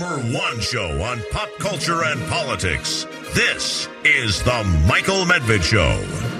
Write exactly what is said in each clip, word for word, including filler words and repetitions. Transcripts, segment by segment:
number one show on pop culture and politics. This is The Michael Medved Show.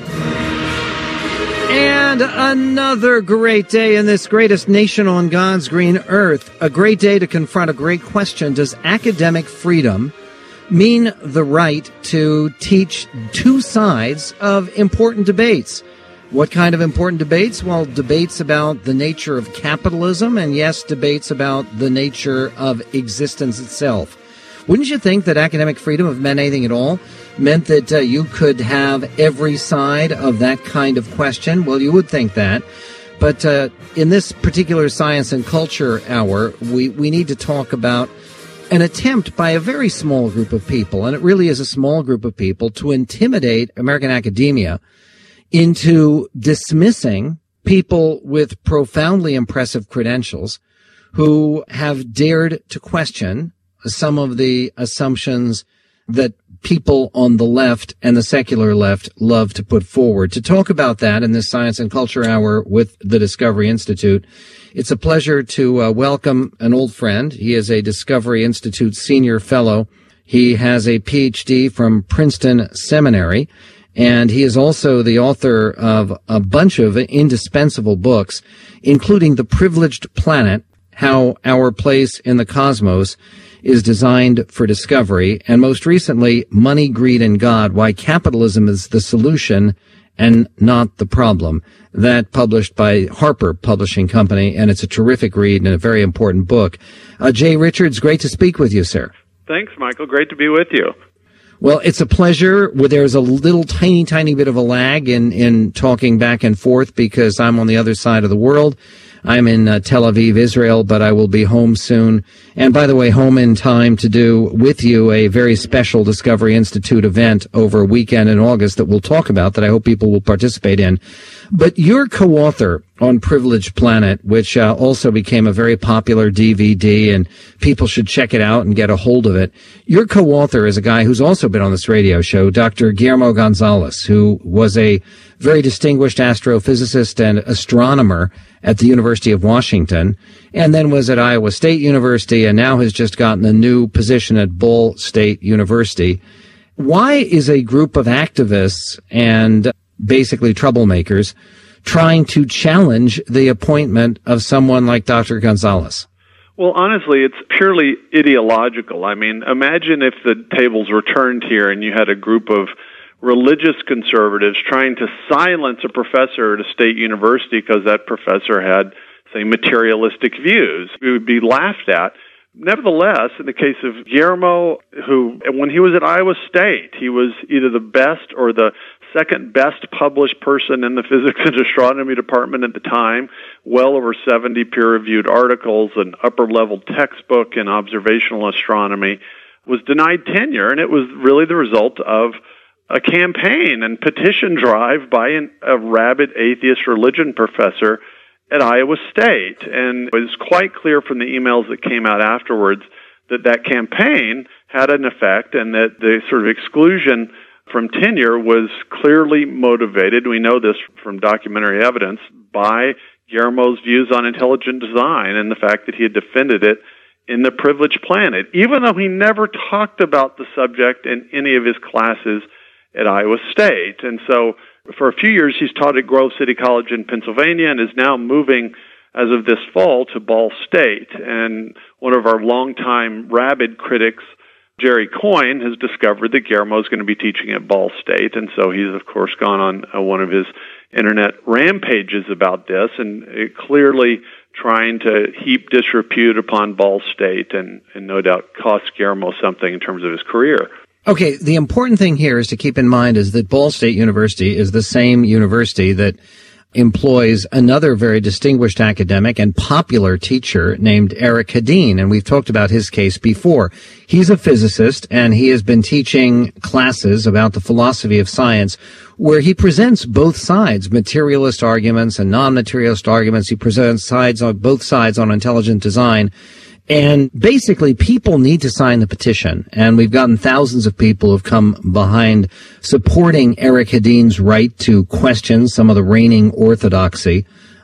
And another great day in this greatest nation on God's green earth. A great day to confront a great question. Does academic freedom mean the right to teach two sides of important debates? What kind of important debates? Well, debates about the nature of capitalism, and yes, debates about the nature of existence itself. Wouldn't you think that academic freedom, if it meant anything at all, meant that uh, you could have every side of that kind of question? Well, you would think that. But uh, in this particular Science and Culture Hour, we, we need to talk about an attempt by a very small group of people, and it really is a small group of people, to intimidate American academia into dismissing people with profoundly impressive credentials who have dared to question some of the assumptions that people on the left and the secular left love to put forward. To talk about that in this Science and Culture Hour with the Discovery Institute, it's a pleasure to uh, welcome an old friend. He is a Discovery Institute senior fellow. He has a P H D from Princeton Seminary, and he is also the author of a bunch of indispensable books, including The Privileged Planet, How Our Place in the Cosmos is Designed for Discovery, and most recently, Money, Greed, and God, Why Capitalism is the Solution and Not the Problem. That published by Harper Publishing Company, and it's a terrific read and a very important book. Uh, Jay Richards, great to speak with you, sir. Thanks, Michael. Great to be with you. Well, it's a pleasure. There's a little tiny, tiny bit of a lag in, in talking back and forth because I'm on the other side of the world. I'm in uh, Tel Aviv, Israel, but I will be home soon. And by the way, home in time to do with you a very special Discovery Institute event over a weekend in August that we'll talk about, that I hope people will participate in. But you're co-author on Privileged Planet, which uh, also became a very popular D V D, and people should check it out and get a hold of it. Your co-author is a guy who's also been on this radio show, Doctor Guillermo Gonzalez, who was a very distinguished astrophysicist and astronomer at the University of Washington, and then was at Iowa State University, and now has just gotten a new position at Ball State University. Why is a group of activists and basically troublemakers trying to challenge the appointment of someone like Doctor Gonzalez? Well, honestly, it's purely ideological. I mean, imagine if the tables were turned here and you had a group of religious conservatives trying to silence a professor at a state university because that professor had, say, materialistic views. We would be laughed at. Nevertheless, in the case of Guillermo, who, when he was at Iowa State, he was either the best or the second best published person in the physics and astronomy department at the time, well over seventy peer-reviewed articles, an upper-level textbook in observational astronomy, was denied tenure, and it was really the result of a campaign and petition drive by an, a rabid atheist religion professor at Iowa State. And it was quite clear from the emails that came out afterwards that that campaign had an effect, and that the sort of exclusion from tenure was clearly motivated, we know this from documentary evidence, by Guillermo's views on intelligent design and the fact that he had defended it in The Privileged Planet, even though he never talked about the subject in any of his classes at Iowa State. And so for a few years, he's taught at Grove City College in Pennsylvania and is now moving as of this fall to Ball State. And one of our longtime rabid critics, Jerry Coyne, has discovered that Guillermo is going to be teaching at Ball State, and so he's, of course, gone on uh, one of his internet rampages about this, and it clearly trying to heap disrepute upon Ball State, and, and no doubt cost Guillermo something in terms of his career. Okay, the important thing here is to keep in mind is that Ball State University is the same university that employs another very distinguished academic and popular teacher named Eric Hedin, and we've talked about his case before. He's a physicist, and he has been teaching classes about the philosophy of science where he presents both sides, materialist arguments and non-materialist arguments. He presents sides on both sides on intelligent design. And basically, people need to sign the petition, and we've gotten thousands of people who've come behind supporting Eric Hedin's right to question some of the reigning orthodoxy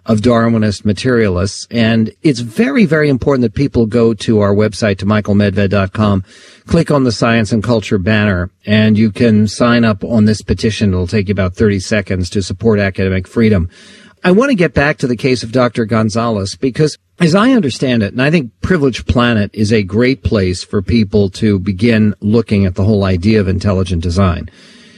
of Darwinist materialists. And it's very, very important that people go to our website, to michael medved dot com, click on the Science and Culture banner, and you can sign up on this petition. It'll take you about thirty seconds to support academic freedom. I want to get back to the case of Doctor Gonzalez because, as I understand it, and I think Privileged Planet is a great place for people to begin looking at the whole idea of intelligent design,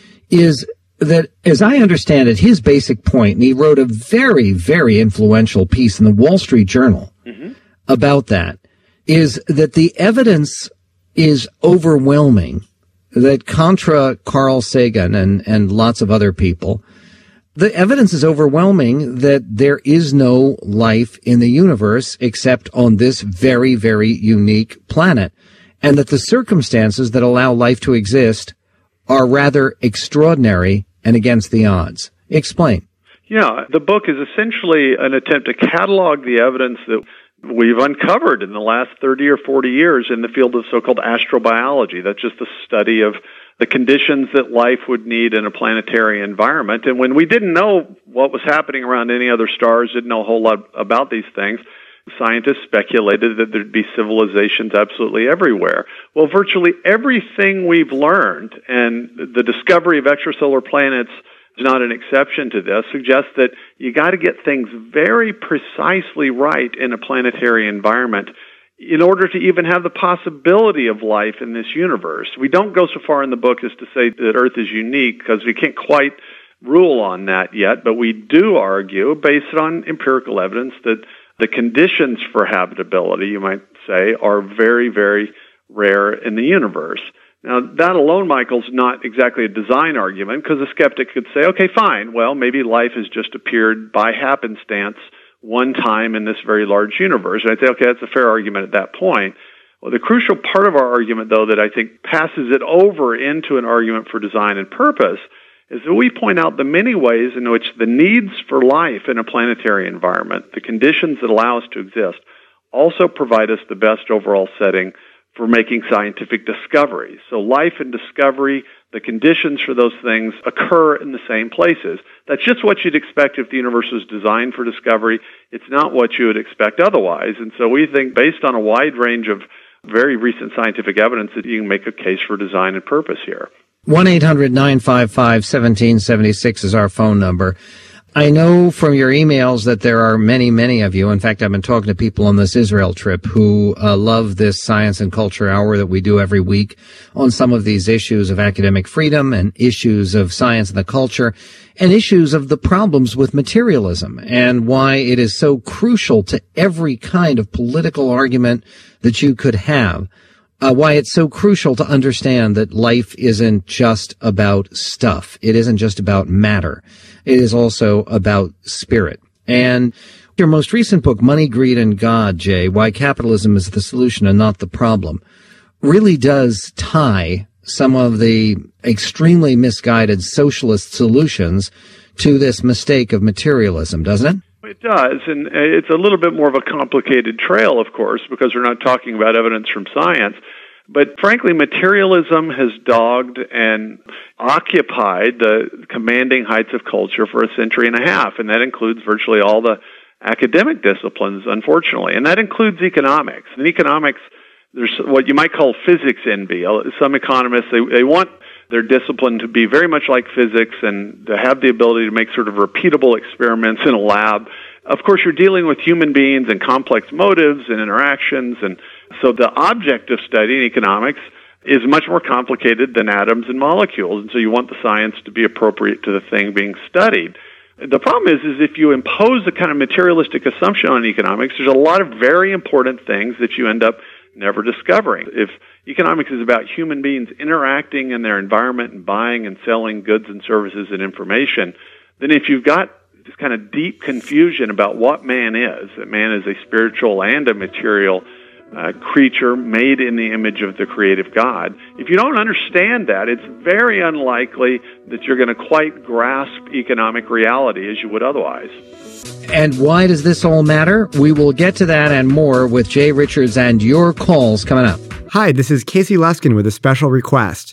is that, as I understand it, his basic point, and he wrote a very, very influential piece in the Wall Street Journal mm-hmm. about that, is that the evidence is overwhelming that contra Carl Sagan and, and lots of other people, the evidence is overwhelming that there is no life in the universe except on this very, very unique planet, and that the circumstances that allow life to exist are rather extraordinary and against the odds. Explain. Yeah, the book is essentially an attempt to catalog the evidence that we've uncovered in the last thirty or forty years in the field of so-called astrobiology. That's just the study of the conditions that life would need in a planetary environment. And when we didn't know what was happening around any other stars, didn't know a whole lot about these things, scientists speculated that there'd be civilizations absolutely everywhere. Well, virtually everything we've learned, and the discovery of extrasolar planets is not an exception to this, suggests that you got to get things very precisely right in a planetary environment in order to even have the possibility of life in this universe. We don't go so far in the book as to say that Earth is unique, because we can't quite rule on that yet, but we do argue, based on empirical evidence, that the conditions for habitability, you might say, are very, very rare in the universe. Now, that alone, Michael, is not exactly a design argument, because a skeptic could say, okay, fine, well, maybe life has just appeared by happenstance one time in this very large universe. And I'd say, okay, that's a fair argument at that point. Well, the crucial part of our argument, though, that I think passes it over into an argument for design and purpose is that we point out the many ways in which the needs for life in a planetary environment, the conditions that allow us to exist, also provide us the best overall setting for making scientific discoveries. So life and discovery, the conditions for those things occur in the same places. That's just what you'd expect if the universe was designed for discovery. It's not what you would expect otherwise. And so we think, based on a wide range of very recent scientific evidence, that you can make a case for design and purpose here. one eight hundred nine five five one seven seven six is our phone number. I know from your emails that there are many, many of you. In fact, I've been talking to people on this Israel trip who uh, love this Science and Culture Hour that we do every week on some of these issues of academic freedom and issues of science and the culture and issues of the problems with materialism and why it is so crucial to every kind of political argument that you could have. Uh, why it's so crucial to understand that life isn't just about stuff. It isn't just about matter. It is also about spirit. And your most recent book, Money, Greed, and God, Jay, Why Capitalism is the Solution and Not the Problem, really does tie some of the extremely misguided socialist solutions to this mistake of materialism, doesn't it? It does, and it's a little bit more of a complicated trail, of course, because we're not talking about evidence from science. But frankly, materialism has dogged and occupied the commanding heights of culture for a century and a half, and that includes virtually all the academic disciplines, unfortunately. And that includes economics. In economics, there's what you might call physics envy. Some economists, they, they want their discipline to be very much like physics and to have the ability to make sort of repeatable experiments in a lab. Of course, you're dealing with human beings and complex motives and interactions, and so the object of studying economics is much more complicated than atoms and molecules, and so you want the science to be appropriate to the thing being studied. The problem is, is if you impose a kind of materialistic assumption on economics, there's a lot of very important things that you end up never discovering. If economics is about human beings interacting in their environment and buying and selling goods and services and information, then if you've got this kind of deep confusion about what man is, that man is a spiritual and a material uh, creature made in the image of the creative God, if you don't understand that, it's very unlikely that you're going to quite grasp economic reality as you would otherwise. And why does this all matter? We will get to that and more with Jay Richards and your calls coming up. Hi, this is Casey Luskin with a special request.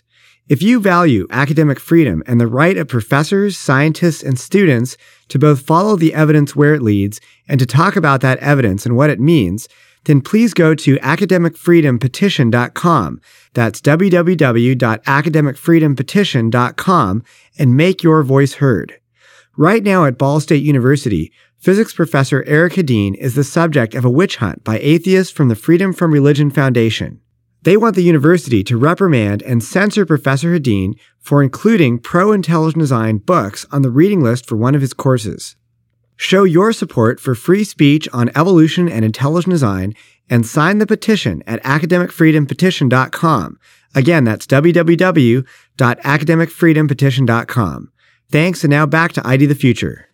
If you value academic freedom and the right of professors, scientists, and students to both follow the evidence where it leads and to talk about that evidence and what it means, then please go to academic freedom petition dot com. That's w w w dot academic freedom petition dot com and make your voice heard. Right now at Ball State University, physics professor Eric Hedin is the subject of a witch hunt by atheists from the Freedom from Religion Foundation. They want the university to reprimand and censor Professor Hedin for including pro-intelligent design books on the reading list for one of his courses. Show your support for free speech on evolution and intelligent design and sign the petition at academic freedom petition dot com. Again, that's w w w dot academic freedom petition dot com. Thanks, and now back to I D the Future.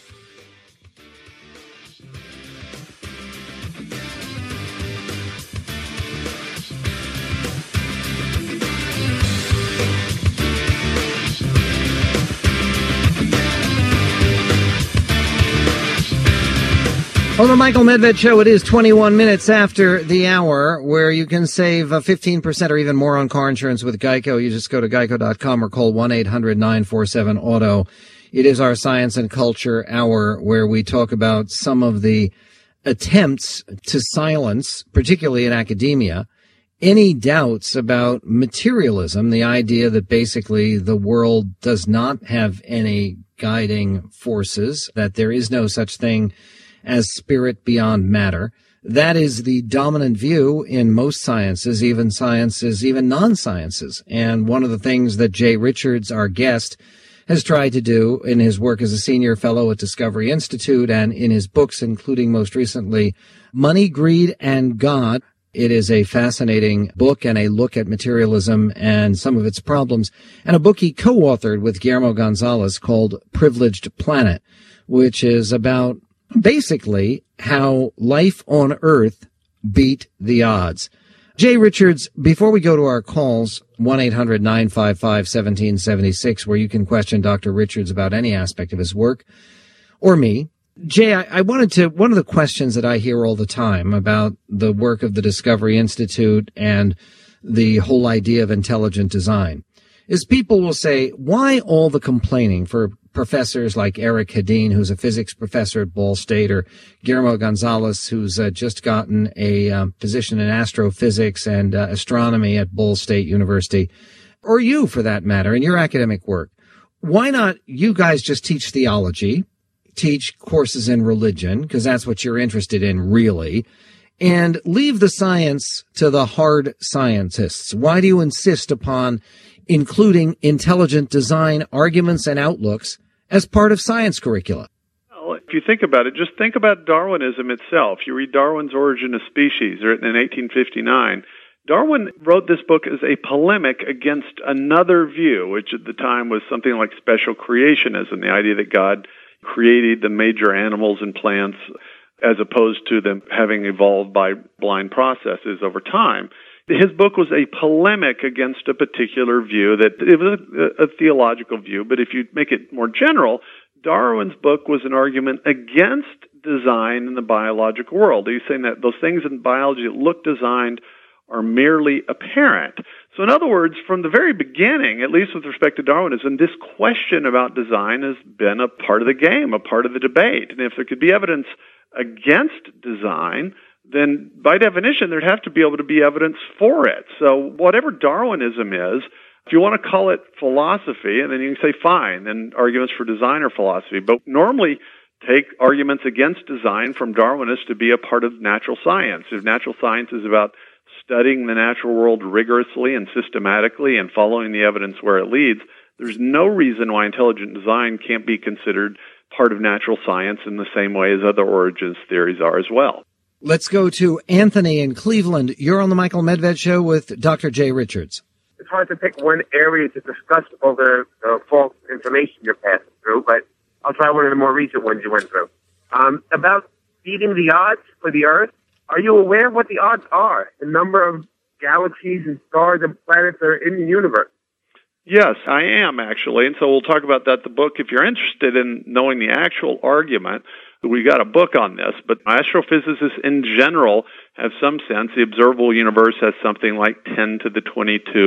On the Michael Medved Show, it is twenty-one minutes after the hour, where you can save uh, fifteen percent or even more on car insurance with Geico. You just go to geico dot com or call one eight hundred nine four seven auto. It is our Science and Culture Hour, where we talk about some of the attempts to silence, particularly in academia, any doubts about materialism, the idea that basically the world does not have any guiding forces, that there is no such thing as spirit beyond matter. That is the dominant view in most sciences, even sciences, even non-sciences. And one of the things that Jay Richards, our guest, has tried to do in his work as a senior fellow at Discovery Institute and in his books, including most recently Money, Greed, and God. It is a fascinating book and a look at materialism and some of its problems, and a book he co-authored with Guillermo Gonzalez called Privileged Planet, which is about basically how life on Earth beat the odds. Jay Richards, before we go to our calls, one eight hundred nine five five one seven seven six, where you can question Doctor Richards about any aspect of his work, or me. Jay, I, I wanted to, one of the questions that I hear all the time about the work of the Discovery Institute and the whole idea of intelligent design is people will say, why all the complaining for professors like Eric Hedin, who's a physics professor at Ball State, or Guillermo Gonzalez, who's uh, just gotten a um, position in astrophysics and uh, astronomy at Ball State University, or you for that matter, in your academic work. Why not you guys just teach theology, teach courses in religion, because that's what you're interested in really, and leave the science to the hard scientists? Why do you insist upon including intelligent design arguments and outlooks as part of science curricula? Well, if you think about it, just think about Darwinism itself. You read Darwin's Origin of Species, written in eighteen fifty-nine. Darwin wrote this book as a polemic against another view, which at the time was something like special creationism, the idea that God created the major animals and plants as opposed to them having evolved by blind processes over time. His book was a polemic against a particular view that it was a, a theological view, but if you make it more general, Darwin's book was an argument against design in the biological world. He's saying that those things in biology that look designed are merely apparent. So in other words, from the very beginning, at least with respect to Darwinism, this question about design has been a part of the game, a part of the debate. And if there could be evidence against design, then by definition, there'd have to be able to be evidence for it. So whatever Darwinism is, if you want to call it philosophy, and then you can say, fine, then arguments for design are philosophy. But normally take arguments against design from Darwinists to be a part of natural science. If natural science is about studying the natural world rigorously and systematically and following the evidence where it leads, there's no reason why intelligent design can't be considered part of natural science in the same way as other origins theories are as well. Let's go to Anthony in Cleveland. You're on the Michael Medved Show with Doctor Jay Richards. It's hard to pick one area to discuss all the uh, false information you're passing through, but I'll try one of the more recent ones you went through. Um, about beating the odds for the Earth, are you aware of what the odds are? The number of galaxies and stars and planets that are in the universe? Yes, I am, actually. And so we'll talk about that in the book. If you're interested in knowing the actual argument, we got a book on this, but astrophysicists in general have some sense. The observable universe has something like ten to the twenty-two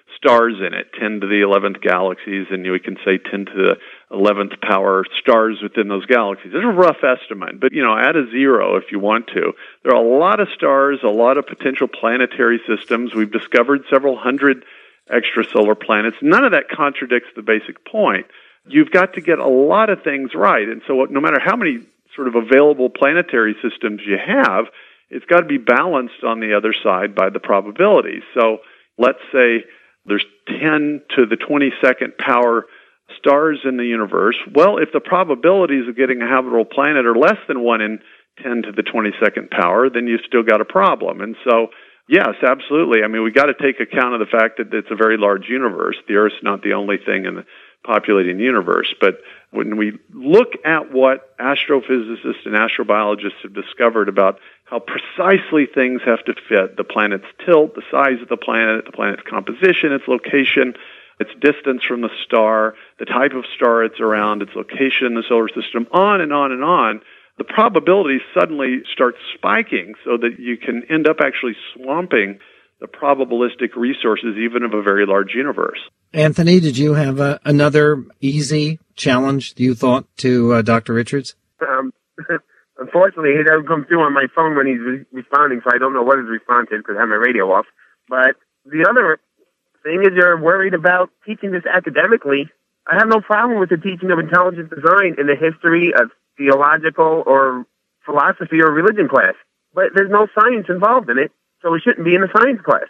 stars in it, ten to the eleventh galaxies, and we can say ten to the eleventh power stars within those galaxies. It's a rough estimate, but, you know, add a zero if you want to. There are a lot of stars, a lot of potential planetary systems. We've discovered several hundred extrasolar planets. None of that contradicts the basic point. You've got to get a lot of things right, and so no matter how many sort of available planetary systems you have, it's got to be balanced on the other side by the probabilities. So let's say there's ten to the twenty-second power stars in the universe. Well, if the probabilities of getting a habitable planet are less than one in ten to the twenty-second power, then you've still got a problem. And so, yes, absolutely. I mean, we got to take account of the fact that it's a very large universe. The Earth's not the only thing in the populating the universe. But when we look at what astrophysicists and astrobiologists have discovered about how precisely things have to fit, the planet's tilt, the size of the planet, the planet's composition, its location, its distance from the star, the type of star it's around, its location in the solar system, on and on and on, the probabilities suddenly start spiking so that you can end up actually swamping the probabilistic resources even of a very large universe. Anthony, did you have uh, another easy challenge, you thought, to uh, Doctor Richards? Um, unfortunately, it doesn't come through on my phone when he's re- responding, so I don't know what his response is because I have my radio off. But the other thing is you're worried about teaching this academically. I have no problem with the teaching of intelligent design in the history of theological or philosophy or religion class. But there's no science involved in it, so it shouldn't be in a science class.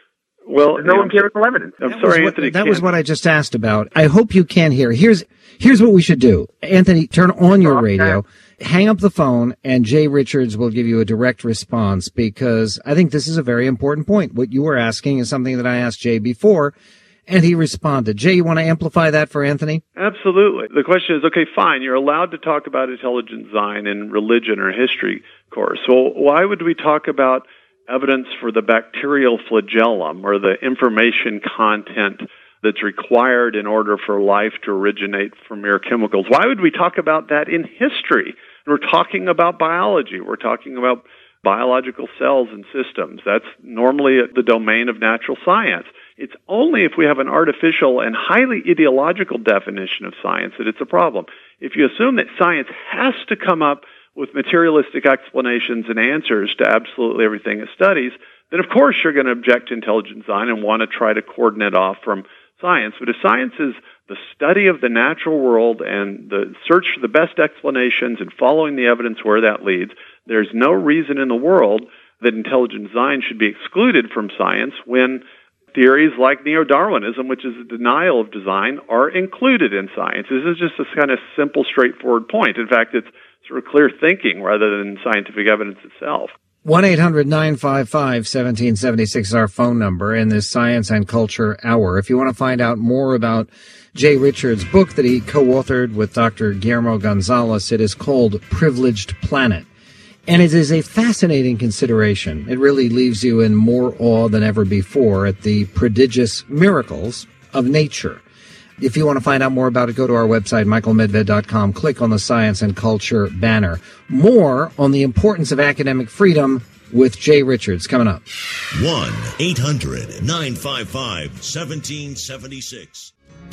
Well, There's no you know, empirical evidence. I'm That sorry, was Anthony. what, that can't. was what I just asked about. I hope you can hear. Here's here's what we should do. Anthony, turn on your Okay. radio, hang up the phone, and Jay Richards will give you a direct response, because I think this is a very important point. What you were asking is something that I asked Jay before, and he responded. Jay, you want to amplify that for Anthony? Absolutely. The question is, okay, fine, you're allowed to talk about intelligent design in religion or history course. So why would we talk about evidence for the bacterial flagellum or the information content that's required in order for life to originate from mere chemicals? Why would we talk about that in history? We're talking about biology. We're talking about biological cells and systems. That's normally the domain of natural science. It's only if we have an artificial and highly ideological definition of science that it's a problem. If you assume that science has to come up with materialistic explanations and answers to absolutely everything it studies, then of course you're going to object to intelligent design and want to try to cordon it off from science. But if science is the study of the natural world and the search for the best explanations and following the evidence where that leads, there's no reason in the world that intelligent design should be excluded from science when theories like neo-Darwinism, which is a denial of design, are included in science. This is just this kind of simple, straightforward point. In fact, it's sort of clear thinking rather than scientific evidence itself. one eight hundred nine five five one seven seven six is our phone number in this Science and Culture Hour. If you want to find out more about Jay Richards' book that he co-authored with Doctor Guillermo Gonzalez, it is called Privileged Planet. And it is a fascinating consideration. It really leaves you in more awe than ever before at the prodigious miracles of nature. If you want to find out more about it, go to our website, michael medved dot com. Click on the Science and Culture banner. More on the importance of academic freedom with Jay Richards coming up. one eight hundred nine five five one seven seven six.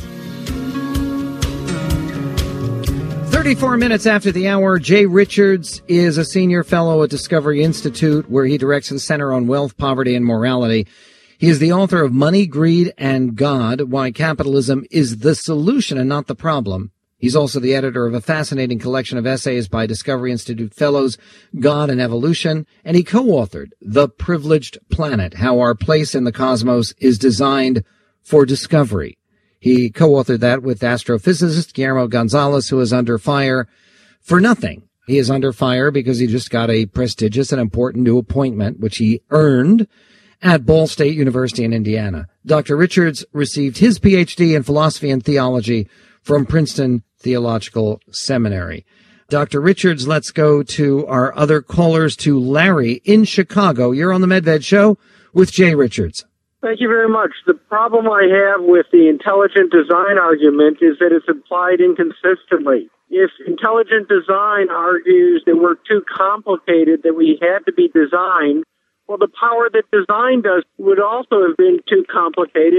thirty-four minutes after the hour, Jay Richards is a senior fellow at Discovery Institute, where he directs the Center on Wealth, Poverty, and Morality. He is the author of Money, Greed, and God, Why Capitalism is the Solution and Not the Problem. He's also the editor of a fascinating collection of essays by Discovery Institute fellows, God and Evolution, and he co-authored The Privileged Planet, How Our Place in the Cosmos is Designed for Discovery. He co-authored that with astrophysicist Guillermo Gonzalez, who is under fire for nothing. He is under fire because he just got a prestigious and important new appointment, which he earned at Ball State University in Indiana. Doctor Richards received his P H D in philosophy and theology from Princeton Theological Seminary. Doctor Richards, let's go to our other callers, to Larry in Chicago. You're on the MedVed Show with Jay Richards. Thank you very much. The problem I have with the intelligent design argument is that it's applied inconsistently. If intelligent design argues that we're too complicated, that we had to be designed, well, the power that design does would also have been too complicated,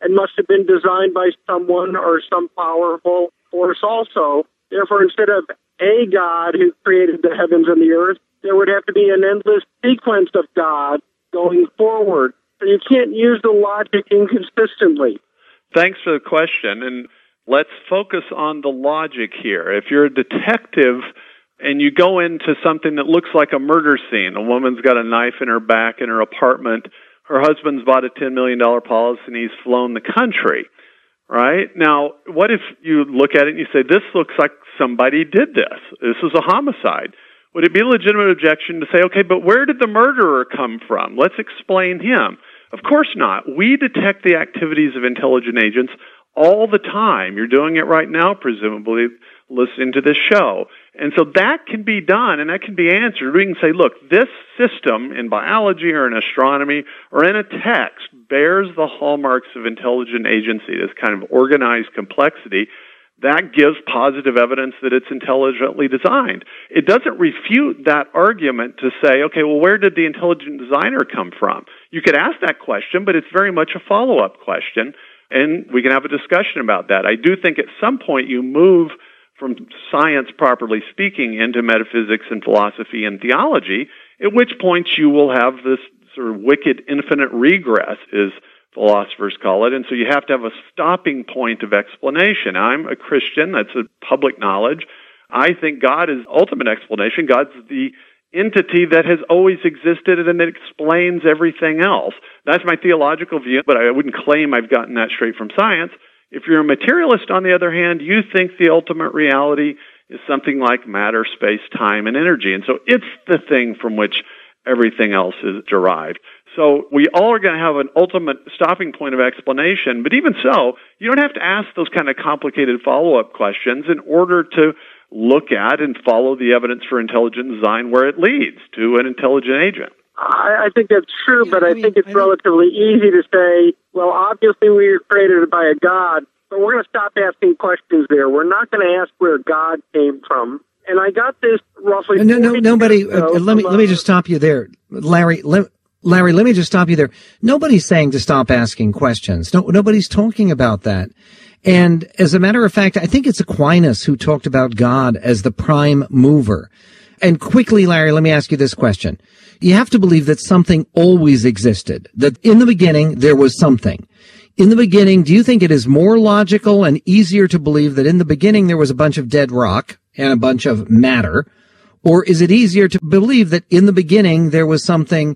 and must have been designed by someone or some powerful force also. Therefore, instead of a God who created the heavens and the earth, there would have to be an endless sequence of God going forward. So you can't use the logic inconsistently. Thanks for the question, and let's focus on the logic here. If you're a detective and you go into something that looks like a murder scene, a woman's got a knife in her back in her apartment, her husband's bought a ten million dollars policy and he's flown the country, right? Now, what if you look at it and you say, this looks like somebody did this. This is a homicide. Would it be a legitimate objection to say, okay, but where did the murderer come from? Let's explain him. Of course not. We detect the activities of intelligent agents all the time. You're doing it right now, presumably, listening to this show. And so that can be done, and that can be answered. We can say, look, this system in biology or in astronomy or in a text bears the hallmarks of intelligent agency, this kind of organized complexity. That gives positive evidence that it's intelligently designed. It doesn't refute that argument to say, okay, well, where did the intelligent designer come from? You could ask that question, but it's very much a follow-up question, and we can have a discussion about that. I do think at some point you move from science, properly speaking, into metaphysics and philosophy and theology, at which point you will have this sort of wicked infinite regress, is philosophers call it, and so you have to have a stopping point of explanation. I'm a Christian, that's a public knowledge. I think God is ultimate explanation. God's the entity that has always existed and it explains everything else. That's my theological view, but I wouldn't claim I've gotten that straight from science. If you're a materialist, on the other hand, you think the ultimate reality is something like matter, space, time, and energy, and so it's the thing from which everything else is derived. So we all are going to have an ultimate stopping point of explanation, but even so, you don't have to ask those kind of complicated follow-up questions in order to look at and follow the evidence for intelligent design where it leads to an intelligent agent. I, I think that's true, Yeah, but I, I mean, think it's I don't- relatively easy to say, well, obviously we were created by a God, but we're going to stop asking questions there. We're not going to ask where God came from. And I got this roughly... No, no, forty nobody. years ago Uh, let me from, let me uh, just stop you there, Larry. Let, Larry, let me just stop you there. Nobody's saying to stop asking questions. No, nobody's talking about that. And as a matter of fact, I think it's Aquinas who talked about God as the prime mover. And quickly, Larry, let me ask you this question. You have to believe that something always existed, that in the beginning there was something. In the beginning, do you think it is more logical and easier to believe that in the beginning there was a bunch of dead rock and a bunch of matter? Or is it easier to believe that in the beginning there was something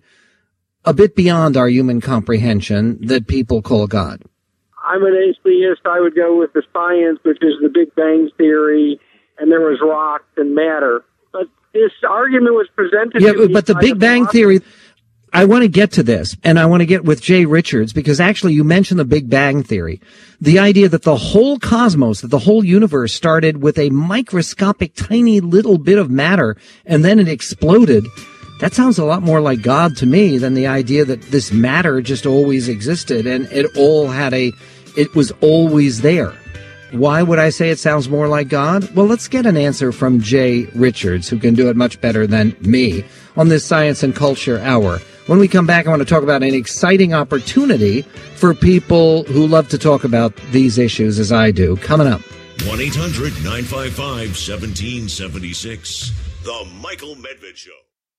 a bit beyond our human comprehension that people call God? I'm an atheist. I would go with the science, which is the Big Bang Theory, and there was rocks and matter. But this argument was presented Yeah, to me but the by Big Bang philosopher- Theory, I want to get to this, and I want to get with Jay Richards, because actually you mentioned the Big Bang Theory. The idea that the whole cosmos, that the whole universe started with a microscopic, tiny little bit of matter, and then it exploded. That sounds a lot more like God to me than the idea that this matter just always existed and it all had a, it was always there. Why would I say it sounds more like God? Well, let's get an answer from Jay Richards, who can do it much better than me on this Science and Culture Hour. When we come back, I want to talk about an exciting opportunity for people who love to talk about these issues as I do. Coming up. one eight hundred nine five five one seven seven six. The Michael Medved Show.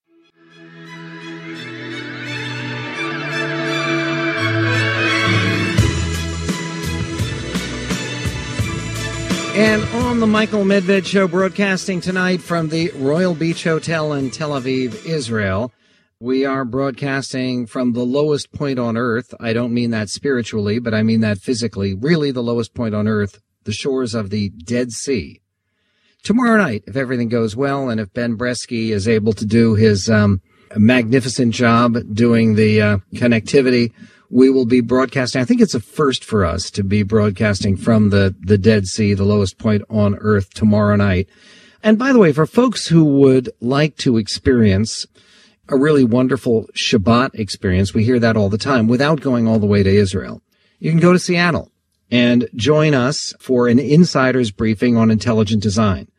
And on the Michael Medved Show, broadcasting tonight from the Royal Beach Hotel in Tel Aviv, Israel. We are broadcasting from the lowest point on earth. I don't mean that spiritually, but I mean that physically. Really the lowest point on earth, the shores of the Dead Sea. Tomorrow night, if everything goes well, and if Ben Bresky is able to do his um, magnificent job doing the uh, connectivity, we will be broadcasting. I think it's a first for us to be broadcasting from the, the Dead Sea, the lowest point on earth, tomorrow night. And by the way, for folks who would like to experience a really wonderful Shabbat experience, we hear that all the time, without going all the way to Israel, you can go to Seattle and join us for an insider's briefing on intelligent design.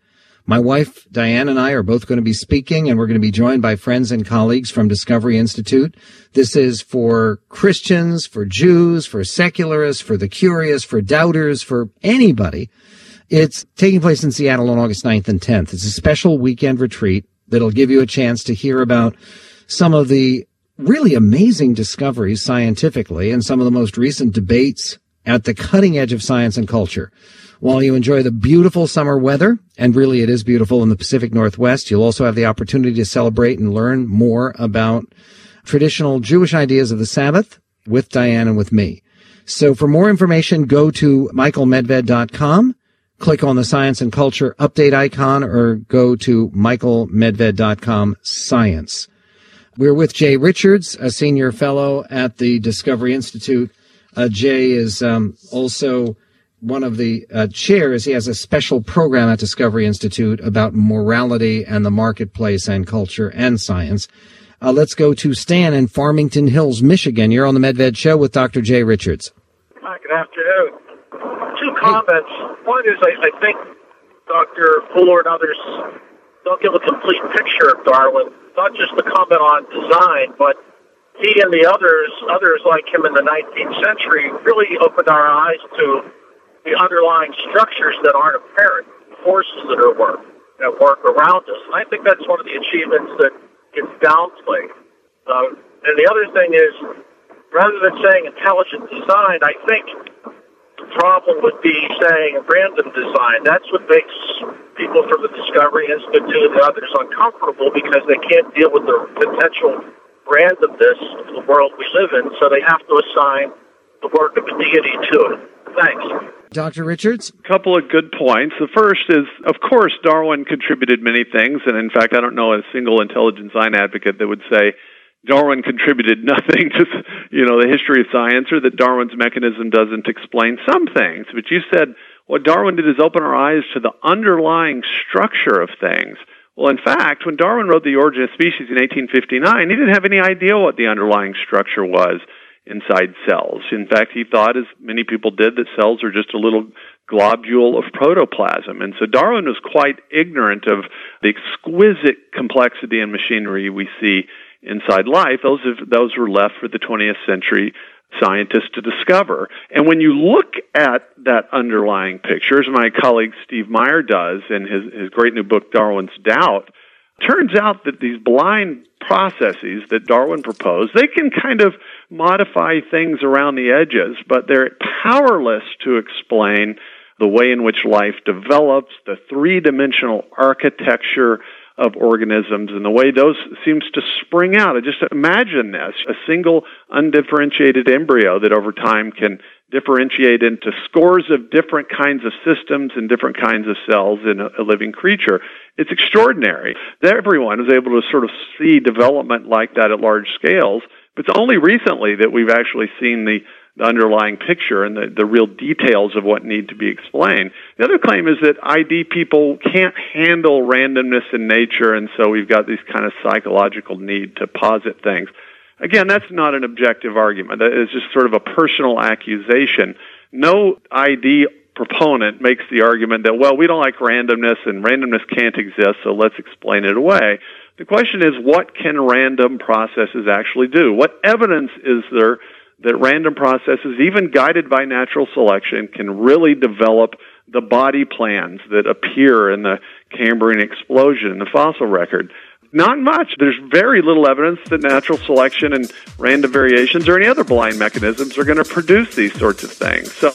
My wife, Diane, and I are both going to be speaking, and we're going to be joined by friends and colleagues from Discovery Institute. This is for Christians, for Jews, for secularists, for the curious, for doubters, for anybody. It's taking place in Seattle on August ninth and tenth. It's a special weekend retreat that'll give you a chance to hear about some of the really amazing discoveries scientifically and some of the most recent debates at the cutting edge of science and culture. While you enjoy the beautiful summer weather, and really it is beautiful in the Pacific Northwest, you'll also have the opportunity to celebrate and learn more about traditional Jewish ideas of the Sabbath with Diane and with me. So for more information, go to michael medved dot com, click on the Science and Culture update icon, or go to michael medved dot com science. We're with Jay Richards, a senior fellow at the Discovery Institute. Uh, Jay is um, also one of the uh, chairs. He has a special program at Discovery Institute about morality and the marketplace and culture and science. Uh, let's go to Stan in Farmington Hills, Michigan. You're on the MedVed Show with Doctor Jay Richards. Hi, good afternoon. Two comments. Hey. One is I, I think Doctor Fuller and others don't give a complete picture of Darwin, not just the comment on design, but he and the others, others like him in the nineteenth century, really opened our eyes to the underlying structures that aren't apparent, forces that are work, that work around us. And I think that's one of the achievements that gets downplayed. Uh, and the other thing is, rather than saying intelligent design, I think the problem would be saying random design. That's what makes people from the Discovery Institute and others uncomfortable, because they can't deal with the potential randomness of the world we live in, so they have to assign the work of a deity to it. Thanks. Doctor Richards? A couple of good points. The first is, of course, Darwin contributed many things, and in fact, I don't know a single intelligent design advocate that would say Darwin contributed nothing to, you know, the history of science, or that Darwin's mechanism doesn't explain some things. But you said what Darwin did is open our eyes to the underlying structure of things. Well, in fact, when Darwin wrote The Origin of Species in eighteen fifty-nine, he didn't have any idea what the underlying structure was inside cells. In fact, he thought, as many people did, that cells are just a little globule of protoplasm. And so Darwin was quite ignorant of the exquisite complexity and machinery we see inside life. Those have, those were left for the twentieth century scientists to discover. And when you look at that underlying picture, as my colleague Steve Meyer does in his, his great new book, Darwin's Doubt, turns out that these blind processes that Darwin proposed, they can kind of modify things around the edges, but they're powerless to explain the way in which life develops, the three-dimensional architecture of organisms, and the way those seems to spring out. Just imagine this, a single undifferentiated embryo that over time can differentiate into scores of different kinds of systems and different kinds of cells in a, a living creature. It's extraordinary. Everyone is able to sort of see development like that at large scales, but it's only recently that we've actually seen the the underlying picture and the, the real details of what need to be explained. The other claim is that I D people can't handle randomness in nature, and so we've got this kind of psychological need to posit things. Again, that's not an objective argument. That is just sort of a personal accusation. No I D proponent makes the argument that, well, we don't like randomness and randomness can't exist, so let's explain it away. The question is, what can random processes actually do? What evidence is there that random processes, even guided by natural selection, can really develop the body plans that appear in the Cambrian explosion in the fossil record? Not much. There's very little evidence that natural selection and random variations or any other blind mechanisms are going to produce these sorts of things. So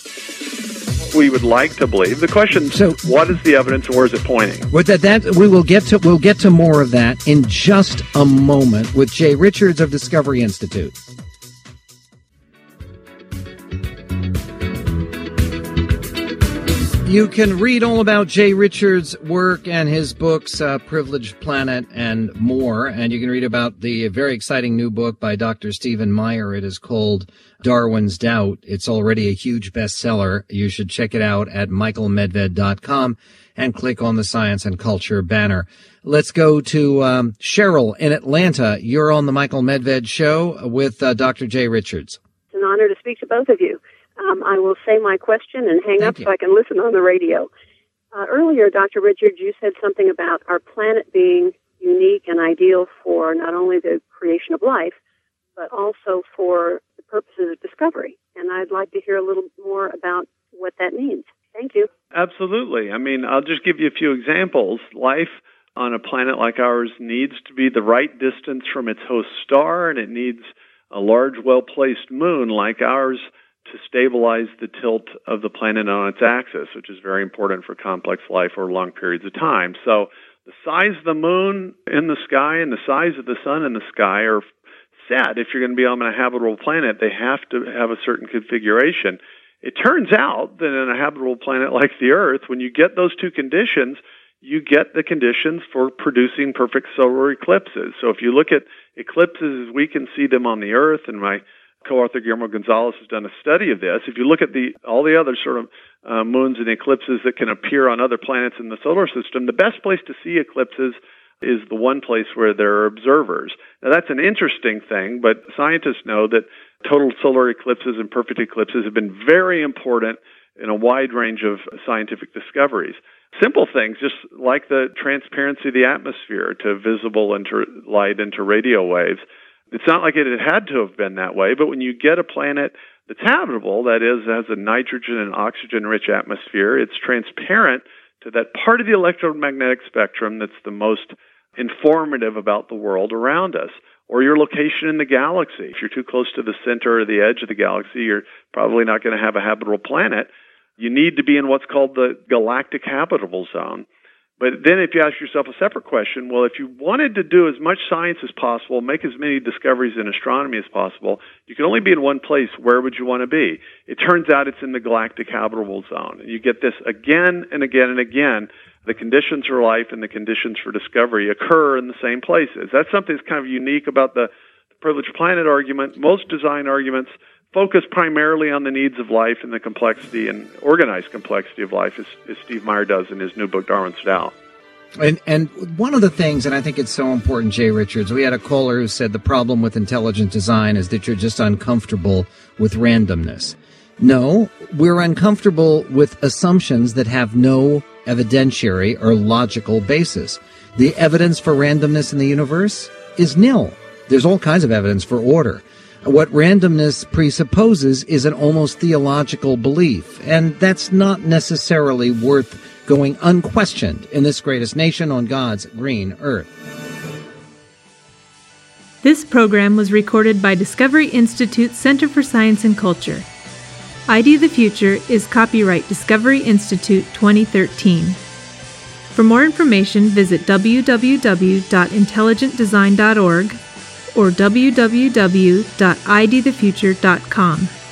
we would like to believe. The question, so, what is the evidence and where is it pointing? With that, that we will get to we'll get to more of that in just a moment with Jay Richards of Discovery Institute. You can read all about Jay Richards' work and his books, uh, Privileged Planet and more. And you can read about the very exciting new book by Doctor Stephen Meyer. It is called Darwin's Doubt. It's already a huge bestseller. You should check it out at michael medved dot com and click on the Science and Culture banner. Let's go to um, Cheryl in Atlanta. You're on the Michael Medved Show with uh, Doctor Jay Richards. It's an honor to speak to both of you. Um, I will say my question and hang Thank up you. so I can listen on the radio. Uh, earlier, Doctor Richards, you said something about our planet being unique and ideal for not only the creation of life, but also for the purposes of discovery. And I'd like to hear a little more about what that means. Thank you. Absolutely. I mean, I'll just give you a few examples. Life on a planet like ours needs to be the right distance from its host star, and it needs a large, well-placed moon like ours to stabilize the tilt of the planet on its axis, which is very important for complex life over long periods of time. So the size of the moon in the sky and the size of the sun in the sky are set. If you're going to be on a habitable planet, they have to have a certain configuration. It turns out that in a habitable planet like the Earth, when you get those two conditions, you get the conditions for producing perfect solar eclipses. So if you look at eclipses as we can see them on the Earth, and my co-author Guillermo Gonzalez has done a study of this, if you look at the all the other sort of uh, moons and eclipses that can appear on other planets in the solar system, the best place to see eclipses is the one place where there are observers. Now that's an interesting thing, but scientists know that total solar eclipses and perfect eclipses have been very important in a wide range of scientific discoveries. Simple things, just like the transparency of the atmosphere to visible inter- light into radio waves. It's not like it had to have been that way, but when you get a planet that's habitable, that is, has a nitrogen and oxygen-rich atmosphere, it's transparent to that part of the electromagnetic spectrum that's the most informative about the world around us, or your location in the galaxy. If you're too close to the center or the edge of the galaxy, you're probably not going to have a habitable planet. You need to be in what's called the galactic habitable zone. But then if you ask yourself a separate question, well, if you wanted to do as much science as possible, make as many discoveries in astronomy as possible, you can only be in one place. Where would you want to be? It turns out it's in the galactic habitable zone. And you get this again and again and again. The conditions for life and the conditions for discovery occur in the same places. That's something that's kind of unique about the privileged planet argument. Most design arguments focus primarily on the needs of life and the complexity and organized complexity of life, as, as Steve Meyer does in his new book, Darwin Stood Out. And, and one of the things, and I think it's so important, Jay Richards, we had a caller who said the problem with intelligent design is that you're just uncomfortable with randomness. No, we're uncomfortable with assumptions that have no evidentiary or logical basis. The evidence for randomness in the universe is nil. There's all kinds of evidence for order. What randomness presupposes is an almost theological belief, and that's not necessarily worth going unquestioned in this greatest nation on God's green earth. This program was recorded by Discovery Institute Center for Science and Culture. I D the Future is copyright Discovery Institute twenty thirteen. For more information, visit w w w dot intelligent design dot org or w w w dot i d the future dot com.